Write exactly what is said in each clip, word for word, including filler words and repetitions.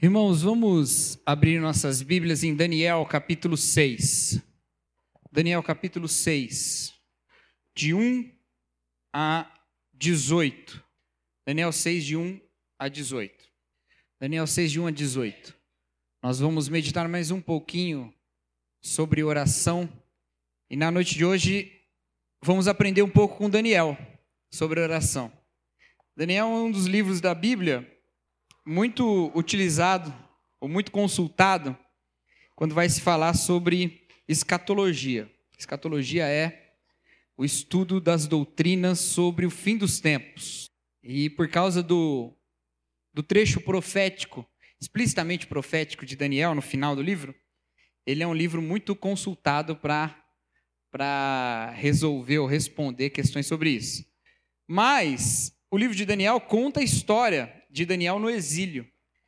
Irmãos, vamos abrir nossas Bíblias em Daniel capítulo seis. Daniel capítulo seis, de um a dezoito. Daniel seis, de um a dezoito. Daniel seis, de um a dezoito. Nós vamos meditar mais um pouquinho sobre oração. E na noite de hoje, vamos aprender um pouco com Daniel sobre oração. Daniel é um dos livros da Bíblia muito utilizado, ou muito consultado, quando vai se falar sobre escatologia. Escatologia é o estudo das doutrinas sobre o fim dos tempos. E por causa do, do trecho profético, explicitamente profético de Daniel, no final do livro, ele é um livro muito consultado para para resolver ou responder questões sobre isso. Mas o livro de Daniel conta a história de Daniel no exílio.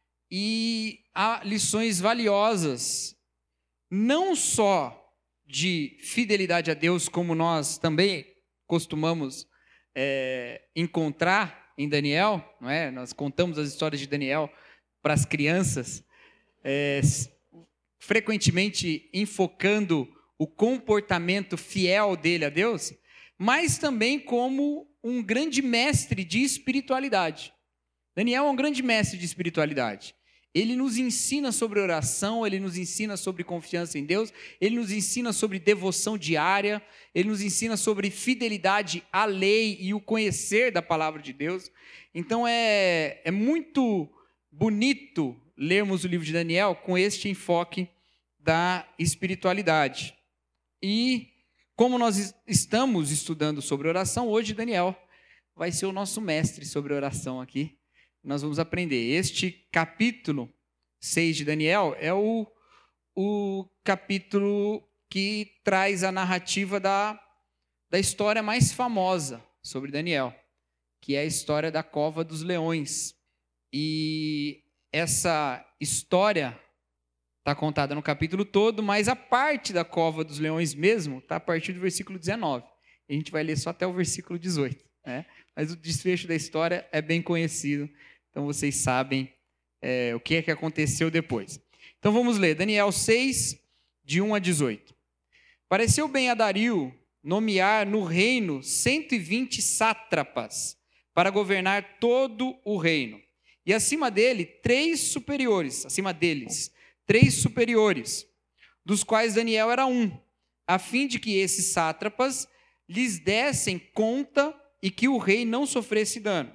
E há lições valiosas, não só de fidelidade a Deus, como nós também costumamos é, encontrar em Daniel, não é? Nós contamos as histórias de Daniel para as crianças, é, frequentemente enfocando o comportamento fiel dele a Deus, mas também como um grande mestre de espiritualidade. Daniel é um grande mestre de espiritualidade. Ele nos ensina sobre oração, ele nos ensina sobre confiança em Deus, ele nos ensina sobre devoção diária, ele nos ensina sobre fidelidade à lei e o conhecer da palavra de Deus. Então é, é muito bonito lermos o livro de Daniel com este enfoque da espiritualidade. E como nós estamos estudando sobre oração, hoje Daniel vai ser o nosso mestre sobre oração aqui. Nós vamos aprender. Este capítulo seis de Daniel é o, o capítulo que traz a narrativa da, da história mais famosa sobre Daniel, que é a história da Cova dos Leões. E essa história está contada no capítulo todo, mas a parte da Cova dos Leões mesmo está a partir do versículo dezenove. A gente vai ler só até o versículo dezoito, né? Mas o desfecho da história é bem conhecido, então vocês sabem é, o que é que aconteceu depois. Então vamos ler, Daniel seis, de um a dezoito. Pareceu bem a Dario nomear no reino cento e vinte sátrapas para governar todo o reino, e acima dele três superiores, acima deles, três superiores, dos quais Daniel era um, a fim de que esses sátrapas lhes dessem conta e que o rei não sofresse dano.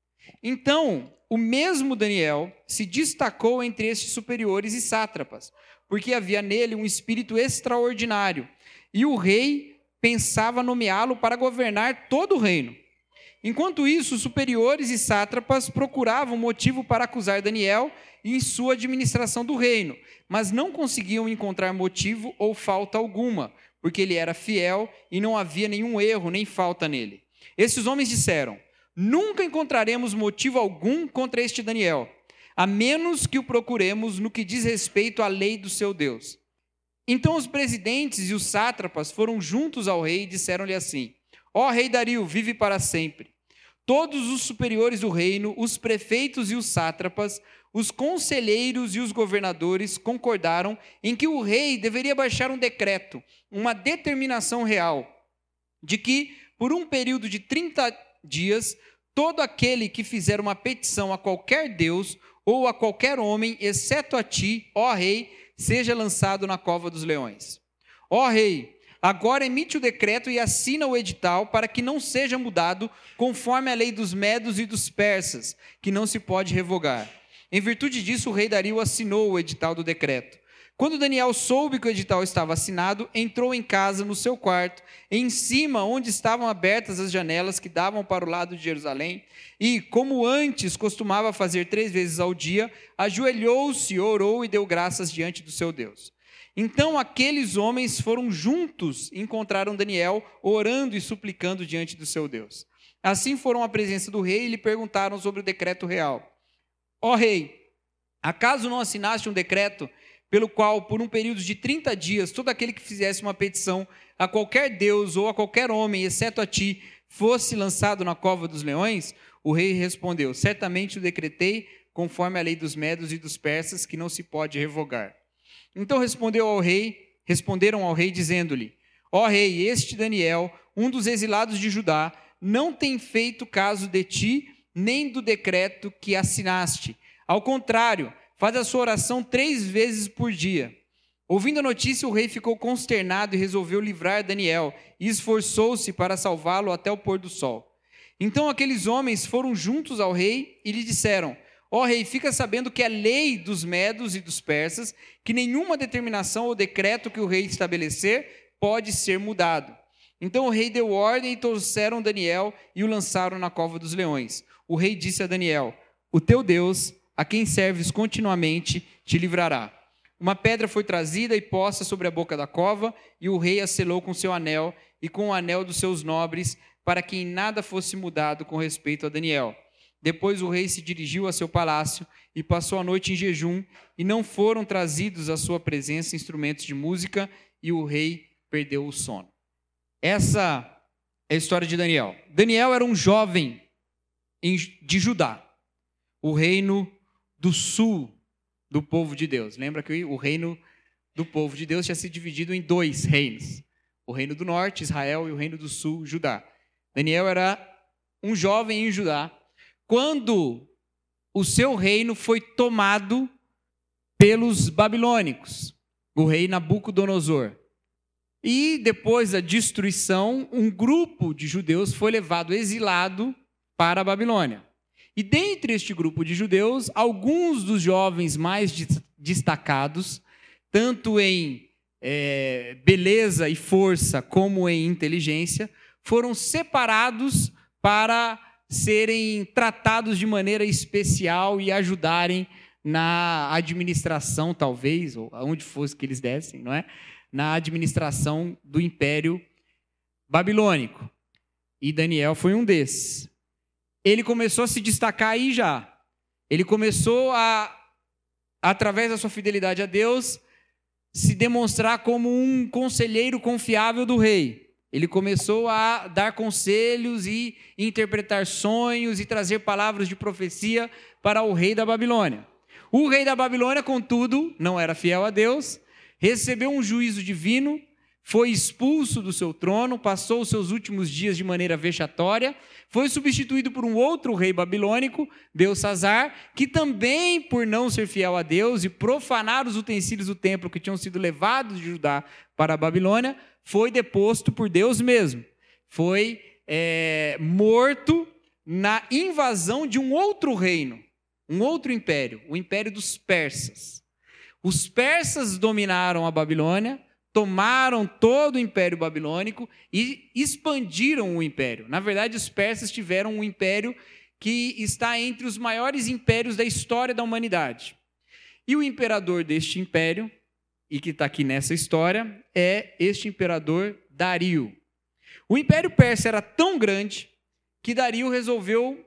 Então, o mesmo Daniel se destacou entre estes superiores e sátrapas, porque havia nele um espírito extraordinário, e o rei pensava nomeá-lo para governar todo o reino. Enquanto isso, os superiores e sátrapas procuravam motivo para acusar Daniel em sua administração do reino, mas não conseguiam encontrar motivo ou falta alguma, porque ele era fiel e não havia nenhum erro nem falta nele. Esses homens disseram: nunca encontraremos motivo algum contra este Daniel, a menos que o procuremos no que diz respeito à lei do seu Deus. Então os presidentes e os sátrapas foram juntos ao rei e disseram-lhe assim: ó rei Dario, vive para sempre. Todos os superiores do reino, os prefeitos e os sátrapas, os conselheiros e os governadores concordaram em que o rei deveria baixar um decreto, uma determinação real, de que, por um período de trinta dias, todo aquele que fizer uma petição a qualquer deus ou a qualquer homem, exceto a ti, ó rei, seja lançado na cova dos leões. Ó rei, agora emite o decreto e assina o edital para que não seja mudado conforme a lei dos medos e dos persas, que não se pode revogar. Em virtude disso, o rei Dario assinou o edital do decreto. Quando Daniel soube que o edital estava assinado, entrou em casa, no seu quarto, em cima, onde estavam abertas as janelas que davam para o lado de Jerusalém, e, como antes costumava fazer três vezes ao dia, ajoelhou-se, orou e deu graças diante do seu Deus. Então aqueles homens foram juntos e encontraram Daniel, orando e suplicando diante do seu Deus. Assim foram à presença do rei e lhe perguntaram sobre o decreto real. Ó rei, acaso não assinaste um decreto pelo qual, por um período de trinta dias, todo aquele que fizesse uma petição a qualquer deus ou a qualquer homem, exceto a ti, fosse lançado na cova dos leões? O rei respondeu: certamente o decretei conforme a lei dos medos e dos persas, que não se pode revogar. Então respondeu ao rei, responderam ao rei, dizendo-lhe: Ó rei, este Daniel, um dos exilados de Judá, não tem feito caso de ti, nem do decreto que assinaste. Ao contrário, faz a sua oração três vezes por dia. Ouvindo a notícia, o rei ficou consternado e resolveu livrar Daniel, e esforçou-se para salvá-lo até o pôr do sol. Então aqueles homens foram juntos ao rei e lhe disseram: Ó rei, fica sabendo que é lei dos medos e dos persas, que nenhuma determinação ou decreto que o rei estabelecer pode ser mudado. Então o rei deu ordem e trouxeram Daniel e o lançaram na cova dos leões. O rei disse a Daniel: O teu Deus, a quem serves continuamente, te livrará. Uma pedra foi trazida e posta sobre a boca da cova, e o rei a selou com seu anel e com o anel dos seus nobres, para que em nada fosse mudado com respeito a Daniel. Depois o rei se dirigiu a seu palácio e passou a noite em jejum, e não foram trazidos à sua presença instrumentos de música, e o rei perdeu o sono. Essa é a história de Daniel. Daniel era um jovem de Judá, o reino do sul do povo de Deus. Lembra que o reino do povo de Deus tinha se dividido em dois reinos: o reino do norte, Israel, e o reino do sul, Judá. Daniel era um jovem em Judá quando o seu reino foi tomado pelos babilônicos, o rei Nabucodonosor. E depois da destruição, um grupo de judeus foi levado exilado para a Babilônia. E dentre este grupo de judeus, alguns dos jovens mais destacados, tanto em é, beleza e força como em inteligência, foram separados para serem tratados de maneira especial e ajudarem na administração, talvez, ou aonde fosse que eles dessem, não é? Na administração do Império Babilônico. E Daniel foi um desses. Ele começou a se destacar aí já. Ele começou a, através da sua fidelidade a Deus, se demonstrar como um conselheiro confiável do rei. Ele começou a dar conselhos e interpretar sonhos e trazer palavras de profecia para o rei da Babilônia. O rei da Babilônia, contudo, não era fiel a Deus, recebeu um juízo divino, foi expulso do seu trono, passou os seus últimos dias de maneira vexatória, foi substituído por um outro rei babilônico, Belsassar, que também, por não ser fiel a Deus e profanar os utensílios do templo que tinham sido levados de Judá para a Babilônia, foi deposto por Deus mesmo. Foi é, morto na invasão de um outro reino, um outro império, o império dos persas. Os persas dominaram a Babilônia, tomaram todo o império babilônico e expandiram o império. Na verdade, os persas tiveram um império que está entre os maiores impérios da história da humanidade. E o imperador deste império, e que está aqui nessa história, é este imperador Dario. O império persa era tão grande que Dario resolveu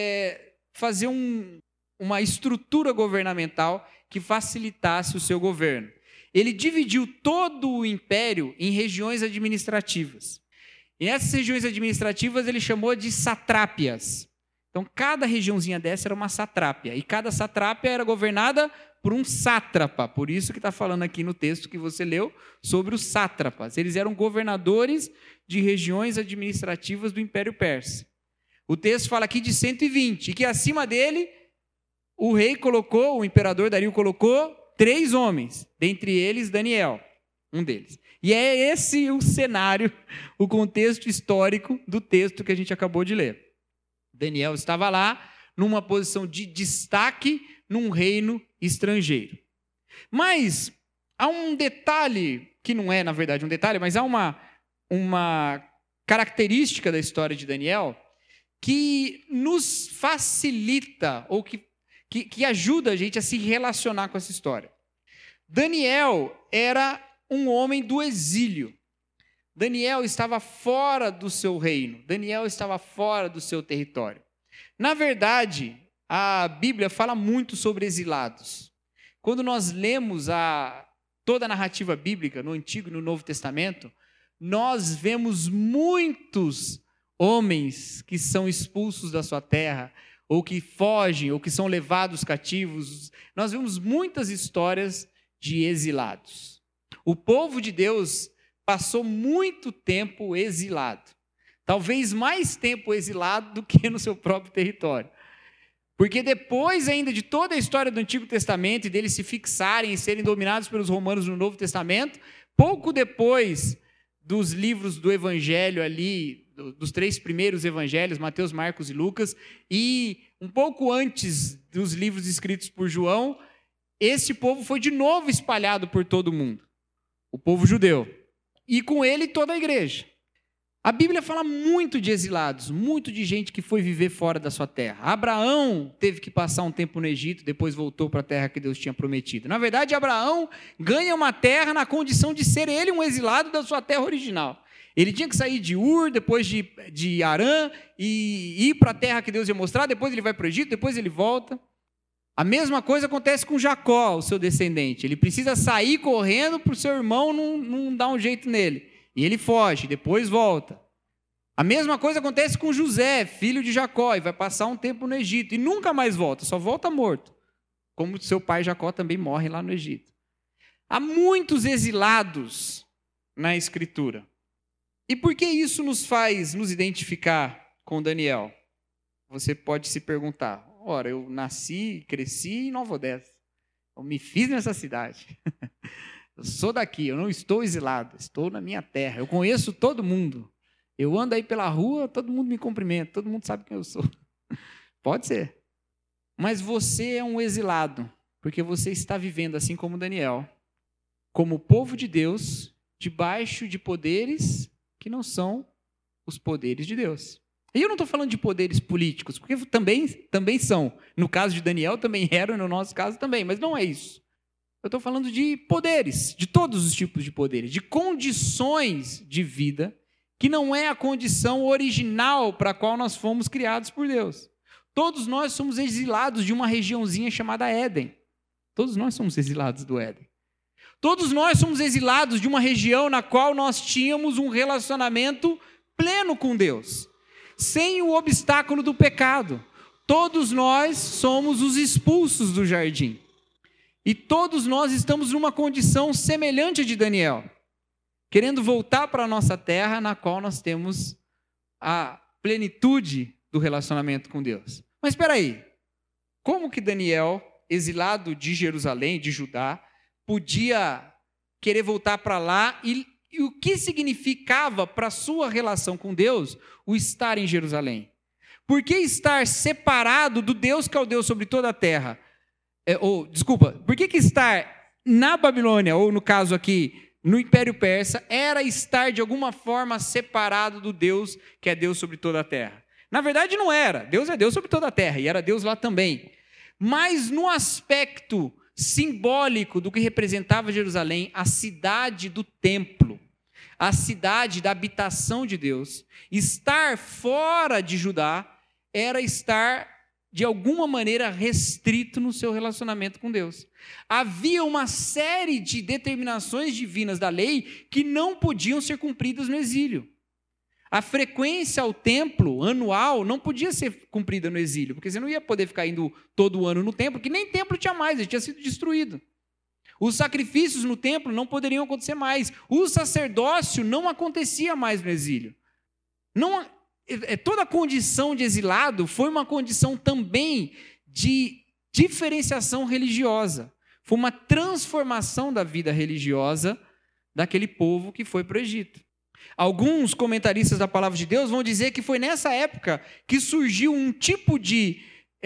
é, fazer um, uma estrutura governamental que facilitasse o seu governo. Ele dividiu todo o império em regiões administrativas. E essas regiões administrativas ele chamou de satrápias. Então, cada regiãozinha dessa era uma satrápia. E cada satrápia era governada por um sátrapa. Por isso que está falando aqui no texto que você leu sobre os sátrapas. Eles eram governadores de regiões administrativas do Império Persa. O texto fala aqui de cento e vinte. E que acima dele, o rei colocou, o imperador Dario colocou três homens, dentre eles Daniel, um deles. E é esse o cenário, o contexto histórico do texto que a gente acabou de ler. Daniel estava lá, numa posição de destaque, num reino estrangeiro. Mas há um detalhe, que não é, na verdade, um detalhe, mas há uma, uma característica da história de Daniel que nos facilita, ou que Que, que ajuda a gente a se relacionar com essa história. Daniel era um homem do exílio. Daniel estava fora do seu reino. Daniel estava fora do seu território. Na verdade, a Bíblia fala muito sobre exilados. Quando nós lemos a, toda a narrativa bíblica, no Antigo e no Novo Testamento, nós vemos muitos homens que são expulsos da sua terra, ou que fogem, ou que são levados cativos. Nós vemos muitas histórias de exilados. O povo de Deus passou muito tempo exilado. Talvez mais tempo exilado do que no seu próprio território. Porque depois ainda de toda a história do Antigo Testamento e deles se fixarem e serem dominados pelos romanos no Novo Testamento, pouco depois dos livros do Evangelho ali, dos três primeiros evangelhos, Mateus, Marcos e Lucas, e um pouco antes dos livros escritos por João, esse povo foi de novo espalhado por todo o mundo, o povo judeu, e com ele toda a igreja. A Bíblia fala muito de exilados, muito de gente que foi viver fora da sua terra. Abraão teve que passar um tempo no Egito, depois voltou para a terra que Deus tinha prometido. Na verdade, Abraão ganha uma terra na condição de ser ele um exilado da sua terra original. Ele tinha que sair de Ur, depois de, de Harã, e ir para a terra que Deus ia mostrar, depois ele vai para o Egito, depois ele volta. A mesma coisa acontece com Jacó, o seu descendente. Ele precisa sair correndo para o seu irmão não, não dar um jeito nele. E ele foge, depois volta. A mesma coisa acontece com José, filho de Jacó, e vai passar um tempo no Egito, e nunca mais volta, só volta morto. Como seu pai Jacó também morre lá no Egito. Há muitos exilados na Escritura. E por que isso nos faz nos identificar com Daniel? Você pode se perguntar, ora, eu nasci e cresci em Nova Odessa. Eu me fiz nessa cidade. Eu sou daqui, eu não estou exilado, estou na minha terra. Eu conheço todo mundo. Eu ando aí pela rua, todo mundo me cumprimenta, todo mundo sabe quem eu sou. Pode ser. Mas você é um exilado, porque você está vivendo assim como Daniel, como povo de Deus, debaixo de poderes que não são os poderes de Deus. E eu não estou falando de poderes políticos, porque também, também são. No caso de Daniel, também eram, no nosso caso também, mas não é isso. Eu estou falando de poderes, de todos os tipos de poderes, de condições de vida, que não é a condição original para a qual nós fomos criados por Deus. Todos nós somos exilados de uma regiãozinha chamada Éden. Todos nós somos exilados do Éden. Todos nós somos exilados de uma região na qual nós tínhamos um relacionamento pleno com Deus, sem o obstáculo do pecado. Todos nós somos os expulsos do jardim. E todos nós estamos numa condição semelhante à de Daniel, querendo voltar para a nossa terra, na qual nós temos a plenitude do relacionamento com Deus. Mas espera aí, como que Daniel, exilado de Jerusalém, de Judá, podia querer voltar para lá e, e o que significava para a sua relação com Deus o estar em Jerusalém? Por que estar separado do Deus que é o Deus sobre toda a terra? É, ou, desculpa, por que, que estar na Babilônia, ou no caso aqui, no Império Persa, era estar de alguma forma separado do Deus que é Deus sobre toda a terra? Na verdade não era, Deus é Deus sobre toda a terra, e era Deus lá também. Mas no aspecto simbólico do que representava Jerusalém, a cidade do templo, a cidade da habitação de Deus, estar fora de Judá era estar de alguma maneira restrito no seu relacionamento com Deus. Havia uma série de determinações divinas da lei que não podiam ser cumpridas no exílio. A frequência ao templo anual não podia ser cumprida no exílio, porque você não ia poder ficar indo todo ano no templo, que nem templo tinha mais, ele tinha sido destruído. Os sacrifícios no templo não poderiam acontecer mais. O sacerdócio não acontecia mais no exílio. Não, toda a condição de exilado foi uma condição também de diferenciação religiosa. Foi uma transformação da vida religiosa daquele povo que foi para o Egito. Alguns comentaristas da Palavra de Deus vão dizer que foi nessa época que surgiu um tipo de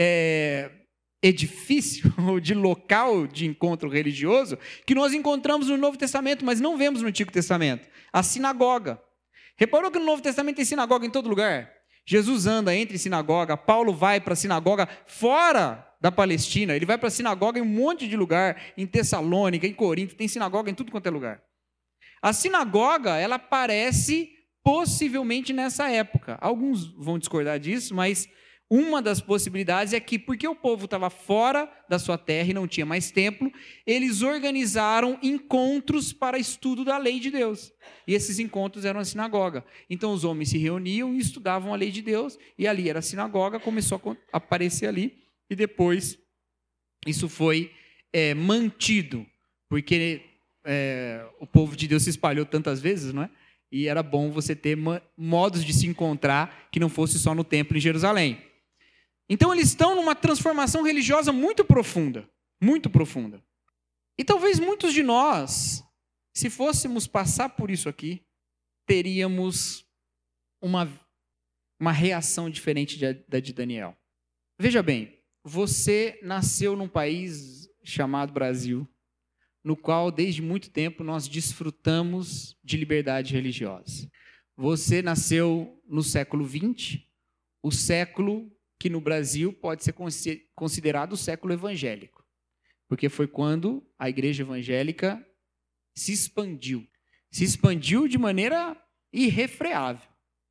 é, edifício, ou de local de encontro religioso, que nós encontramos no Novo Testamento, mas não vemos no Antigo Testamento. A sinagoga. Reparou que no Novo Testamento tem sinagoga em todo lugar? Jesus anda entre sinagoga, Paulo vai para a sinagoga fora da Palestina, ele vai para a sinagoga em um monte de lugar, em Tessalônica, em Corinto, tem sinagoga em tudo quanto é lugar. A sinagoga, ela aparece possivelmente nessa época. Alguns vão discordar disso, mas Uma das possibilidades é que, porque o povo estava fora da sua terra e não tinha mais templo, eles organizaram encontros para estudo da lei de Deus. E esses encontros eram a sinagoga. Então os homens se reuniam e estudavam a lei de Deus, e ali era a sinagoga, começou a aparecer ali, e depois isso foi é, mantido, porque é, o povo de Deus se espalhou tantas vezes, não é? E era bom você ter modos de se encontrar que não fosse só no templo em Jerusalém. Então eles estão numa transformação religiosa muito profunda, muito profunda. E talvez muitos de nós, se fôssemos passar por isso aqui, teríamos uma, uma reação diferente da de Daniel. Veja bem, você nasceu num país chamado Brasil, no qual desde muito tempo nós desfrutamos de liberdade religiosa. Você nasceu no século vinte, o século que no Brasil pode ser considerado o século evangélico, porque foi quando a igreja evangélica se expandiu. Se expandiu de maneira irrefreável.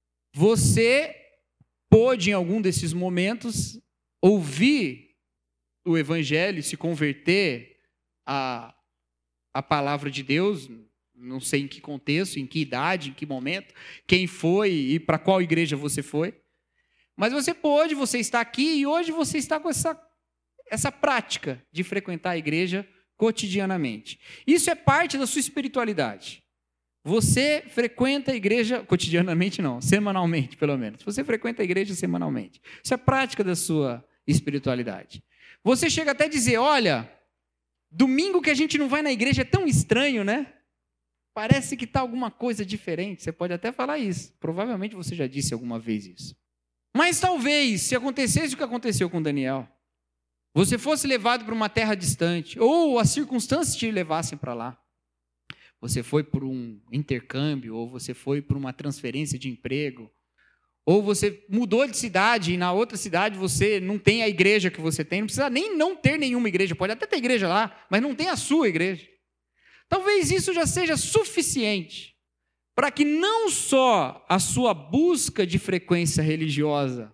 Você pôde, em algum desses momentos, ouvir o evangelho, se converter a, a palavra de Deus, não sei em que contexto, em que idade, em que momento, quem foi e para qual igreja você foi. Mas você pôde, você está aqui e hoje você está com essa, essa prática de frequentar a igreja cotidianamente. Isso é parte da sua espiritualidade. Você frequenta a igreja cotidianamente, não, semanalmente, pelo menos. Você frequenta a igreja semanalmente. Isso é prática da sua espiritualidade. Você chega até a dizer, olha, domingo que a gente não vai na igreja é tão estranho, né? Parece que está alguma coisa diferente. Você pode até falar isso. Provavelmente você já disse alguma vez isso. Mas talvez, se acontecesse o que aconteceu com Daniel, você fosse levado para uma terra distante, ou as circunstâncias te levassem para lá. Você foi por um intercâmbio, ou você foi por uma transferência de emprego, ou você mudou de cidade e na outra cidade você não tem a igreja que você tem, não precisa nem não ter nenhuma igreja, pode até ter igreja lá, mas não tem a sua igreja. Talvez isso já seja suficiente para que não só a sua busca de frequência religiosa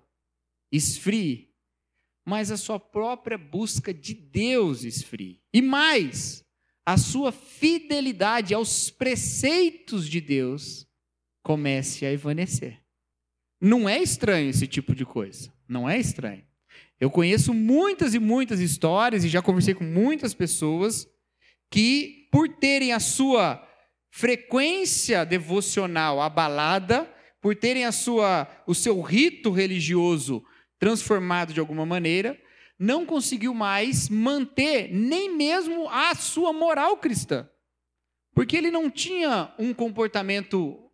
esfrie, mas a sua própria busca de Deus esfrie. E mais, a sua fidelidade aos preceitos de Deus comece a evanescer. Não é estranho esse tipo de coisa, não é estranho. Eu conheço muitas e muitas histórias e já conversei com muitas pessoas que, por terem a sua frequência devocional abalada, por terem a sua, o seu rito religioso transformado de alguma maneira, não conseguiu mais manter nem mesmo a sua moral cristã. Porque ele não tinha um comportamento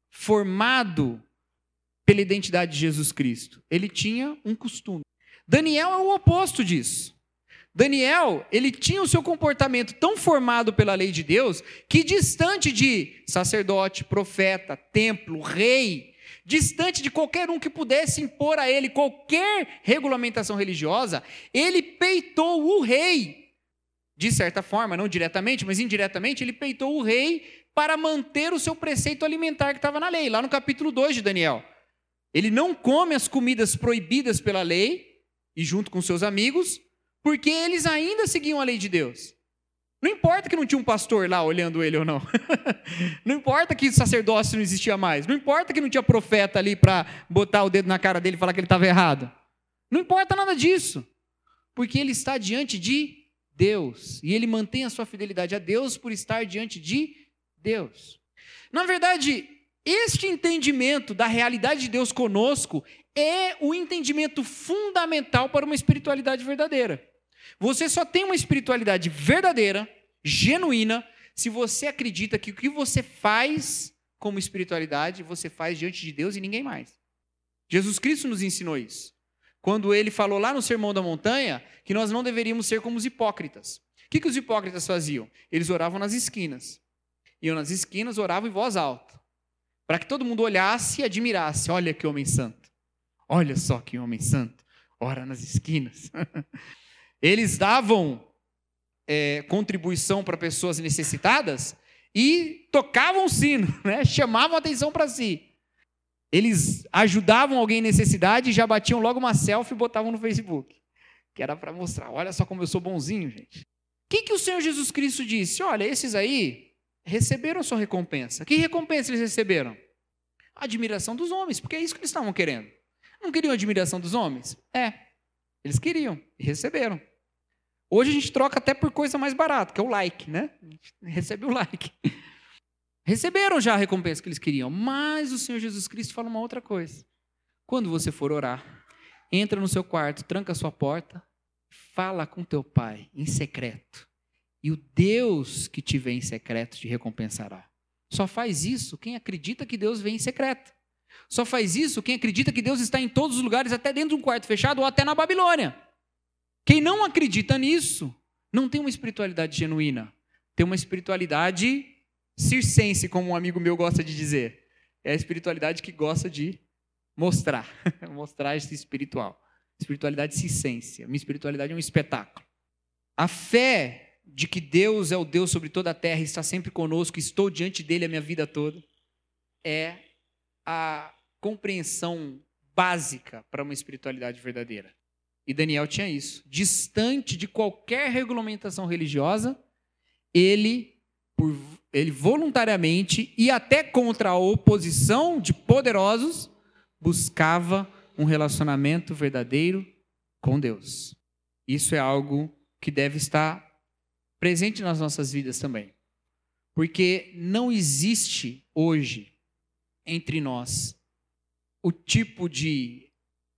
formado pela identidade de Jesus Cristo. Ele tinha um costume. Daniel é o oposto disso. Daniel, ele tinha o seu comportamento tão formado pela lei de Deus, que distante de sacerdote, profeta, templo, rei, distante de qualquer um que pudesse impor a ele qualquer regulamentação religiosa, ele peitou o rei. De certa forma, não diretamente, mas indiretamente, ele peitou o rei para manter o seu preceito alimentar que estava na lei, lá no capítulo dois de Daniel. Ele não come as comidas proibidas pela lei, e junto com seus amigos, porque eles ainda seguiam a lei de Deus. Não importa que não tinha um pastor lá olhando ele ou não. Não importa que sacerdócio não existia mais. Não importa que não tinha profeta ali para botar o dedo na cara dele e falar que ele estava errado. Não importa nada disso. Porque ele está diante de Deus. E ele mantém a sua fidelidade a Deus por estar diante de Deus. Na verdade, este entendimento da realidade de Deus conosco é o entendimento fundamental para uma espiritualidade verdadeira. Você só tem uma espiritualidade verdadeira, genuína, se você acredita que o que você faz como espiritualidade, você faz diante de Deus e ninguém mais. Jesus Cristo nos ensinou isso. Quando ele falou lá no Sermão da Montanha, que nós não deveríamos ser como os hipócritas. O que, que os hipócritas faziam? Eles oravam nas esquinas. Iam nas esquinas, oravam em voz alta. Para que todo mundo olhasse e admirasse. Olha que homem santo. Olha só que homem santo. Ora nas esquinas. Eles davam é, contribuição para pessoas necessitadas e tocavam o sino, né? Chamavam a atenção para si. Eles ajudavam alguém em necessidade e já batiam logo uma selfie e botavam no Facebook. Que era para mostrar, olha só como eu sou bonzinho, gente. O que, que o Senhor Jesus Cristo disse? Olha, esses aí receberam a sua recompensa. Que recompensa eles receberam? A admiração dos homens, porque é isso que eles estavam querendo. Não queriam a admiração dos homens? É, eles queriam e receberam. Hoje a gente troca até por coisa mais barata, que é o like, né? A gente recebe o like. Receberam já a recompensa que eles queriam, mas o Senhor Jesus Cristo fala uma outra coisa. Quando você for orar, entra no seu quarto, tranca a sua porta, fala com teu pai em secreto. E o Deus que te vê em secreto te recompensará. Só faz isso quem acredita que Deus vem em secreto. Só faz isso quem acredita que Deus está em todos os lugares, até dentro de um quarto fechado ou até na Babilônia. Quem não acredita nisso, não tem uma espiritualidade genuína. Tem uma espiritualidade circense, como um amigo meu gosta de dizer. É a espiritualidade que gosta de mostrar. Mostrar esse espiritual. Espiritualidade circense. A minha espiritualidade é um espetáculo. A fé de que Deus é o Deus sobre toda a terra e está sempre conosco, estou diante dele a minha vida toda, é a compreensão básica para uma espiritualidade verdadeira. E Daniel tinha isso. Distante de qualquer regulamentação religiosa, ele, por, ele voluntariamente e até contra a oposição de poderosos, buscava um relacionamento verdadeiro com Deus. Isso é algo que deve estar presente nas nossas vidas também. Porque não existe hoje entre nós o tipo de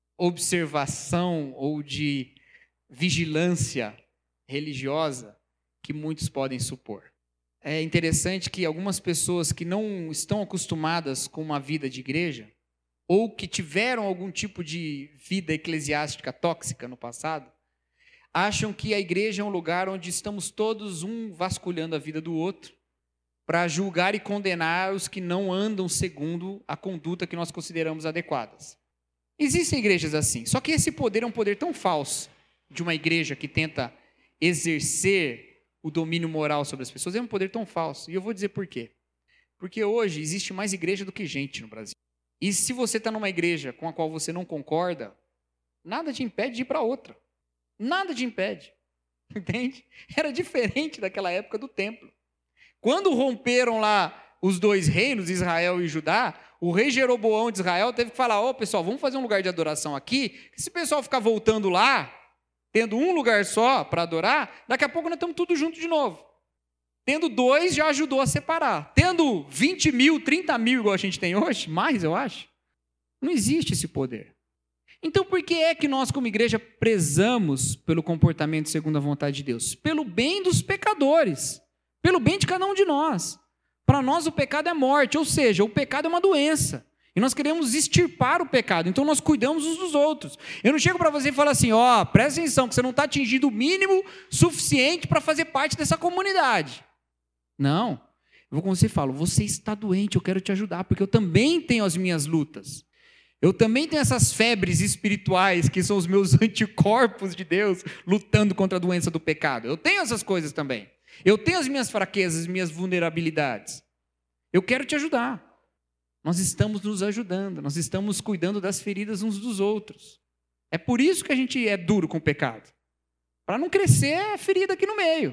observação ou de vigilância religiosa que muitos podem supor. É interessante que algumas pessoas que não estão acostumadas com uma vida de igreja ou que tiveram algum tipo de vida eclesiástica tóxica no passado, acham que a igreja é um lugar onde estamos todos um vasculhando a vida do outro para julgar e condenar os que não andam segundo a conduta que nós consideramos adequadas. Existem igrejas assim, só que esse poder é um poder tão falso de uma igreja que tenta exercer o domínio moral sobre as pessoas, é um poder tão falso. E eu vou dizer por quê. Porque hoje existe mais igreja do que gente no Brasil. E se você está numa igreja com a qual você não concorda, nada te impede de ir para outra. Nada te impede. Entende? Era diferente daquela época do templo. Quando romperam lá os dois reinos, Israel e Judá, o rei Jeroboão de Israel teve que falar, ó, oh, pessoal, vamos fazer um lugar de adoração aqui, que se o pessoal ficar voltando lá, tendo um lugar só para adorar, daqui a pouco nós estamos tudo junto de novo. Tendo dois, já ajudou a separar. Tendo vinte mil, trinta mil, igual a gente tem hoje, mais eu acho, não existe esse poder. Então, por que é que nós, como igreja, prezamos pelo comportamento segundo a vontade de Deus? Pelo bem dos pecadores, pelo bem de cada um de nós. Para nós, o pecado é morte, ou seja, o pecado é uma doença. E nós queremos extirpar o pecado, então nós cuidamos uns dos outros. Eu não chego para você e falo assim, ó, oh, presta atenção, que você não está atingindo o mínimo suficiente para fazer parte dessa comunidade. Não. Eu vou com você e falo, você está doente, eu quero te ajudar, porque eu também tenho as minhas lutas. Eu também tenho essas febres espirituais, que são os meus anticorpos de Deus, lutando contra a doença do pecado. Eu tenho essas coisas também. Eu tenho as minhas fraquezas, as minhas vulnerabilidades. Eu quero te ajudar. Nós estamos nos ajudando, nós estamos cuidando das feridas uns dos outros. É por isso que a gente é duro com o pecado. Para não crescer a ferida aqui no meio.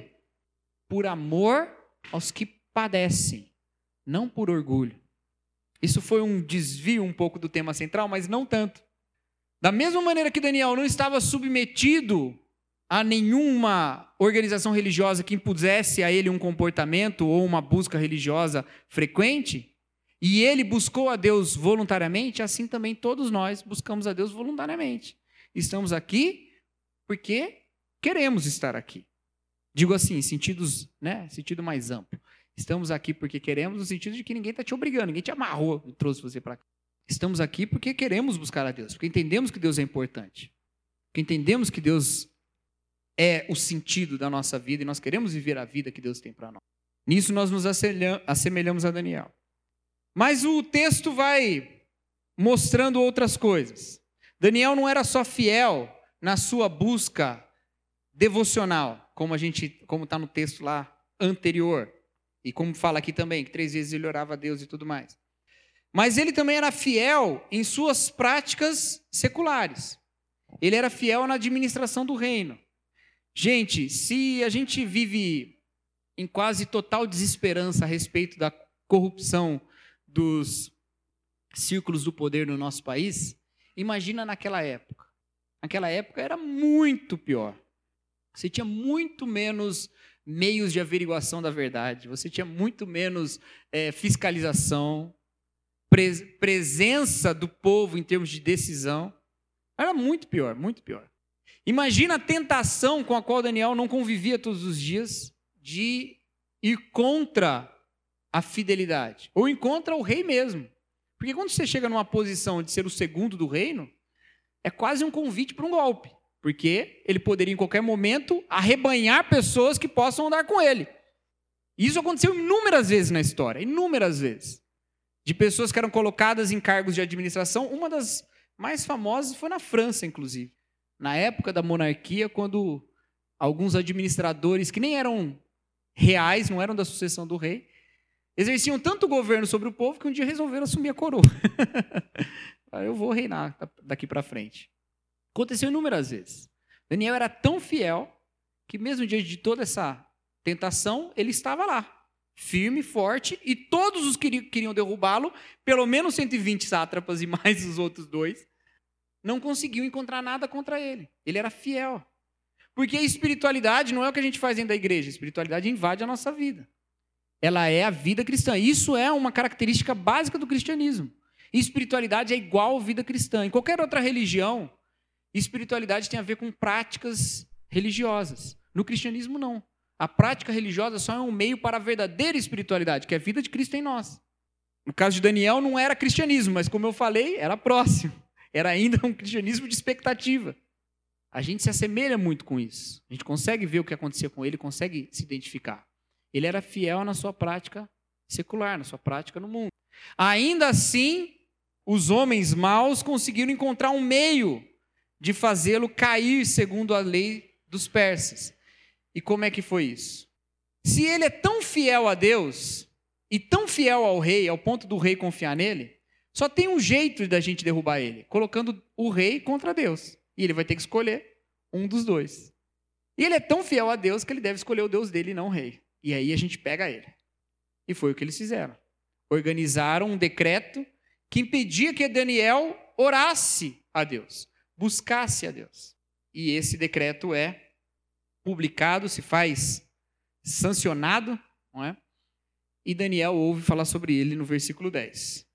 Por amor aos que padecem, não por orgulho. Isso foi um desvio um pouco do tema central, mas não tanto. Da mesma maneira que Daniel não estava submetido a nenhuma organização religiosa que impusesse a ele um comportamento ou uma busca religiosa frequente, e ele buscou a Deus voluntariamente, assim também todos nós buscamos a Deus voluntariamente. Estamos aqui porque queremos estar aqui. Digo assim, em sentidos, né, sentido mais amplo. Estamos aqui porque queremos, no sentido de que ninguém está te obrigando, ninguém te amarrou e trouxe você para cá. Estamos aqui porque queremos buscar a Deus, porque entendemos que Deus é importante, porque entendemos que Deus é o sentido da nossa vida e nós queremos viver a vida que Deus tem para nós. Nisso nós nos assemelhamos a Daniel. Mas o texto vai mostrando outras coisas. Daniel não era só fiel na sua busca devocional, como a gente, como está no texto lá anterior, e como fala aqui também, que três vezes ele orava a Deus e tudo mais. Mas ele também era fiel em suas práticas seculares. Ele era fiel na administração do reino. Gente, se a gente vive em quase total desesperança a respeito da corrupção dos círculos do poder no nosso país, imagina naquela época. Naquela época era muito pior. Você tinha muito menos meios de averiguação da verdade, você tinha muito menos é, fiscalização, pres- presença do povo em termos de decisão. Era muito pior, muito pior. Imagina a tentação com a qual Daniel não convivia todos os dias de ir contra a fidelidade, ou ir contra o rei mesmo. Porque quando você chega numa posição de ser o segundo do reino, é quase um convite para um golpe. Porque ele poderia, em qualquer momento, arrebanhar pessoas que possam andar com ele. Isso aconteceu inúmeras vezes na história, inúmeras vezes. De pessoas que eram colocadas em cargos de administração. Uma das mais famosas foi na França, inclusive. Na época da monarquia, quando alguns administradores, que nem eram reais, não eram da sucessão do rei, exerciam tanto governo sobre o povo que um dia resolveram assumir a coroa. Eu vou reinar daqui para frente. Aconteceu inúmeras vezes. Daniel era tão fiel que mesmo diante de toda essa tentação, ele estava lá, firme, forte, e todos os que queriam derrubá-lo, pelo menos cento e vinte sátrapas e mais os outros dois, não conseguiam encontrar nada contra ele. Ele era fiel. Porque a espiritualidade não é o que a gente faz dentro da igreja. A espiritualidade invade a nossa vida. Ela é a vida cristã. Isso é uma característica básica do cristianismo. Espiritualidade é igual à vida cristã. Em qualquer outra religião, espiritualidade tem a ver com práticas religiosas. No cristianismo, não. A prática religiosa só é um meio para a verdadeira espiritualidade, que é a vida de Cristo em nós. No caso de Daniel, não era cristianismo, mas como eu falei, era próximo. Era ainda um cristianismo de expectativa. A gente se assemelha muito com isso. A gente consegue ver o que acontecia com ele, consegue se identificar. Ele era fiel na sua prática secular, na sua prática no mundo. Ainda assim, os homens maus conseguiram encontrar um meio de fazê-lo cair segundo a lei dos persas. E como é que foi isso? Se ele é tão fiel a Deus e tão fiel ao rei, ao ponto do rei confiar nele, só tem um jeito da gente derrubar ele, colocando o rei contra Deus. E ele vai ter que escolher um dos dois. E ele é tão fiel a Deus que ele deve escolher o Deus dele e não o rei. E aí a gente pega ele. E foi o que eles fizeram. Organizaram um decreto que impedia que Daniel orasse a Deus, buscasse a Deus. E esse decreto é publicado, se faz sancionado, não é? E Daniel ouve falar sobre ele no versículo dez.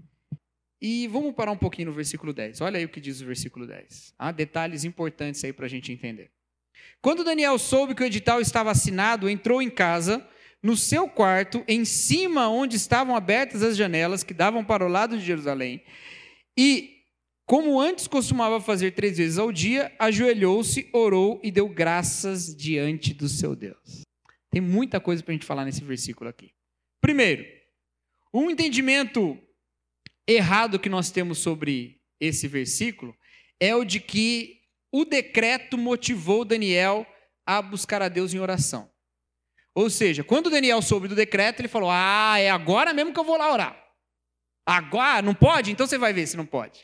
E vamos parar um pouquinho no versículo dez. Olha aí o que diz o versículo dez. Há detalhes importantes aí para a gente entender. Quando Daniel soube que o edital estava assinado, entrou em casa, no seu quarto, em cima onde estavam abertas as janelas que davam para o lado de Jerusalém, e, como antes costumava fazer três vezes ao dia, ajoelhou-se, orou e deu graças diante do seu Deus. Tem muita coisa para a gente falar nesse versículo aqui. Primeiro, um entendimento errado que nós temos sobre esse versículo é o de que o decreto motivou Daniel a buscar a Deus em oração. Ou seja, quando Daniel soube do decreto, ele falou, ah, é agora mesmo que eu vou lá orar. Agora, não pode? Então você vai ver se não pode.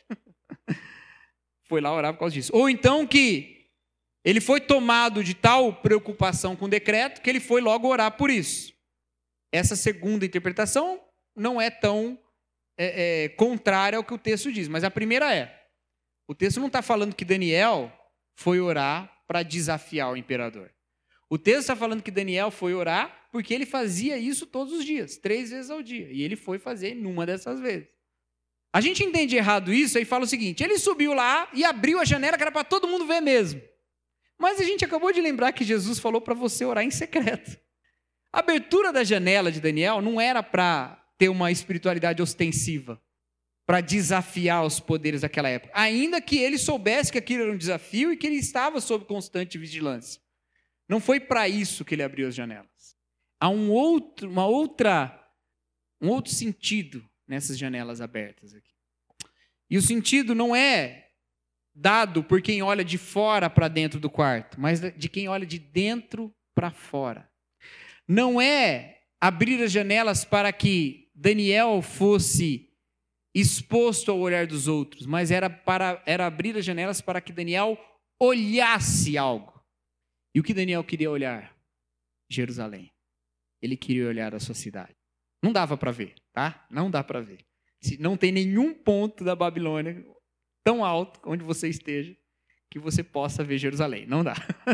Foi lá orar por causa disso. Ou então que ele foi tomado de tal preocupação com o decreto que ele foi logo orar por isso. Essa segunda interpretação não é tão é, é, contrária ao que o texto diz, mas a primeira é, o texto não está falando que Daniel foi orar para desafiar o imperador. O texto está falando que Daniel foi orar porque ele fazia isso todos os dias, três vezes ao dia, e ele foi fazer numa dessas vezes. A gente entende errado isso e fala o seguinte, ele subiu lá e abriu a janela que era para todo mundo ver mesmo. Mas a gente acabou de lembrar que Jesus falou para você orar em secreto. A abertura da janela de Daniel não era para ter uma espiritualidade ostensiva, para desafiar os poderes daquela época, ainda que ele soubesse que aquilo era um desafio e que ele estava sob constante vigilância. Não foi para isso que ele abriu as janelas. Há um outro, uma outra, um outro sentido nessas janelas abertas aqui. E o sentido não é dado por quem olha de fora para dentro do quarto, mas de quem olha de dentro para fora. Não é abrir as janelas para que Daniel fosse exposto ao olhar dos outros, mas era, para, era abrir as janelas para que Daniel olhasse algo. E o que Daniel queria olhar? Jerusalém. Ele queria olhar a sua cidade. Não dava para ver, tá? Não dá para ver. Não tem nenhum ponto da Babilônia tão alto onde você esteja que você possa ver Jerusalém. Não dá.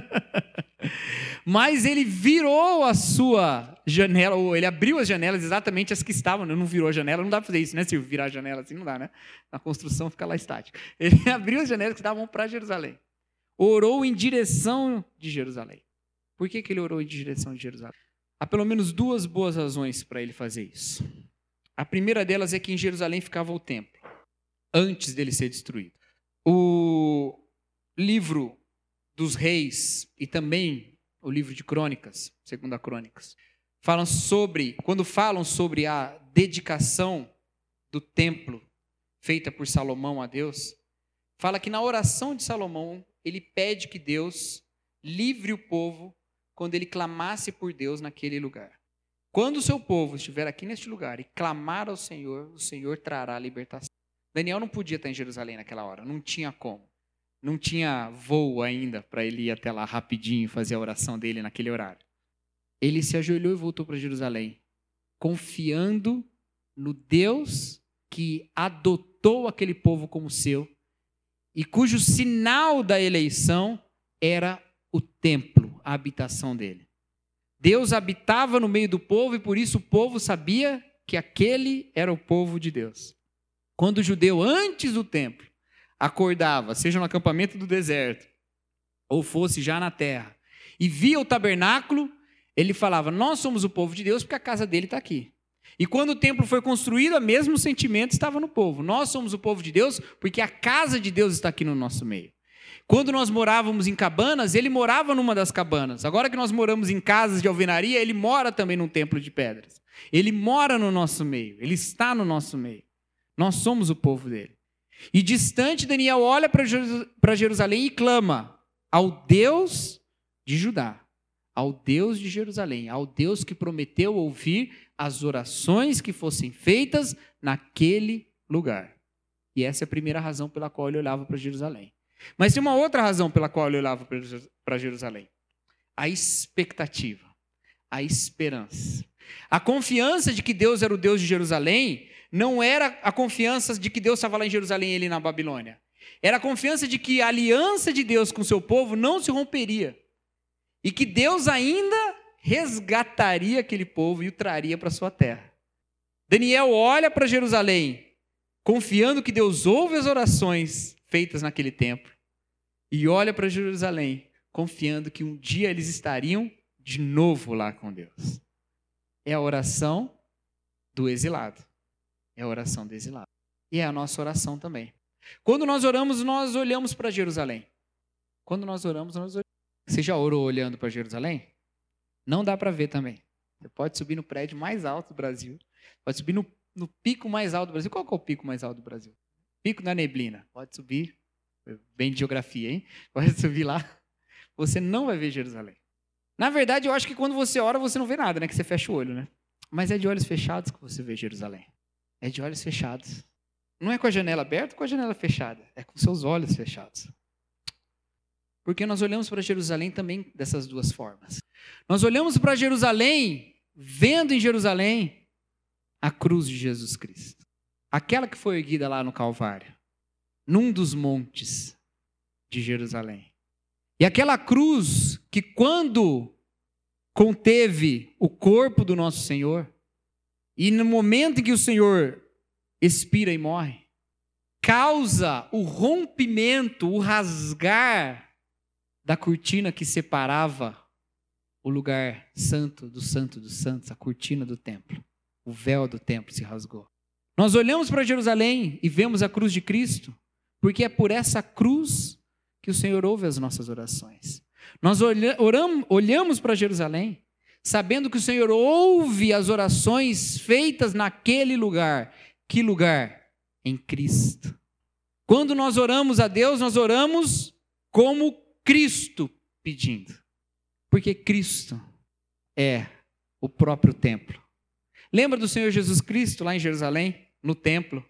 Mas ele virou a sua janela, ou ele abriu as janelas exatamente as que estavam. Não virou a janela, não dá para fazer isso, né, Silvio? Virar a janela assim não dá, né? Na construção fica lá estático. Ele abriu as janelas que estavam para Jerusalém. Orou em direção de Jerusalém. Por que que ele orou em direção de Jerusalém? Há pelo menos duas boas razões para ele fazer isso. A primeira delas é que em Jerusalém ficava o templo, antes dele ser destruído. O livro dos reis e também o livro de Crônicas, Segunda Crônicas, falam sobre, quando falam sobre a dedicação do templo feita por Salomão a Deus, fala que na oração de Salomão, ele pede que Deus livre o povo quando ele clamasse por Deus naquele lugar. Quando o seu povo estiver aqui neste lugar e clamar ao Senhor, o Senhor trará a libertação. Daniel não podia estar em Jerusalém naquela hora, não tinha como. Não tinha voo ainda para ele ir até lá rapidinho e fazer a oração dele naquele horário. Ele se ajoelhou e voltou para Jerusalém, confiando no Deus que adotou aquele povo como seu e cujo sinal da eleição era o templo, a habitação dele. Deus habitava no meio do povo e por isso o povo sabia que aquele era o povo de Deus. Quando o judeu, antes do templo, acordava, seja no acampamento do deserto, ou fosse já na terra, e via o tabernáculo, ele falava, nós somos o povo de Deus porque a casa dele está aqui. E quando o templo foi construído, o mesmo sentimento estava no povo. Nós somos o povo de Deus porque a casa de Deus está aqui no nosso meio. Quando nós morávamos em cabanas, ele morava numa das cabanas. Agora que nós moramos em casas de alvenaria, ele mora também num templo de pedras. Ele mora no nosso meio, ele está no nosso meio. Nós somos o povo dele. E distante, Daniel olha para Jerusalém e clama ao Deus de Judá, ao Deus de Jerusalém, ao Deus que prometeu ouvir as orações que fossem feitas naquele lugar. E essa é a primeira razão pela qual ele olhava para Jerusalém. Mas tem uma outra razão pela qual ele olhava para Jerusalém. A expectativa, a esperança. A confiança de que Deus era o Deus de Jerusalém não era a confiança de que Deus estava lá em Jerusalém e ele na Babilônia. Era a confiança de que a aliança de Deus com o seu povo não se romperia. E que Deus ainda resgataria aquele povo e o traria para a sua terra. Daniel olha para Jerusalém, confiando que Deus ouve as orações feitas naquele templo, e olha para Jerusalém, confiando que um dia eles estariam de novo lá com Deus. É a oração do exilado. É a oração do exilado. E é a nossa oração também. Quando nós oramos, nós olhamos para Jerusalém. Quando nós oramos, nós olhamos. Você já orou olhando para Jerusalém? Não dá para ver também. Você pode subir no prédio mais alto do Brasil. Pode subir no, no pico mais alto do Brasil. Qual que é o pico mais alto do Brasil? Pico da Neblina. Pode subir. Bem de geografia, hein? Pode subir lá. Você não vai ver Jerusalém. Na verdade, eu acho que quando você ora, você não vê nada, né? Que você fecha o olho, né? Mas é de olhos fechados que você vê Jerusalém. É de olhos fechados. Não é com a janela aberta ou com a janela fechada. É com seus olhos fechados. Porque nós olhamos para Jerusalém também dessas duas formas. Nós olhamos para Jerusalém, vendo em Jerusalém a cruz de Jesus Cristo. Aquela que foi erguida lá no Calvário, num dos montes de Jerusalém. E aquela cruz que quando conteve o corpo do nosso Senhor, e no momento em que o Senhor expira e morre, causa o rompimento, o rasgar da cortina que separava o lugar santo do santo dos santos, a cortina do templo. O véu do templo se rasgou. Nós olhamos para Jerusalém e vemos a cruz de Cristo, porque é por essa cruz que o Senhor ouve as nossas orações. Nós oramos, olhamos para Jerusalém, sabendo que o Senhor ouve as orações feitas naquele lugar. Que lugar? Em Cristo. Quando nós oramos a Deus, nós oramos como Cristo pedindo. Porque Cristo é o próprio templo. Lembra do Senhor Jesus Cristo lá em Jerusalém, no templo,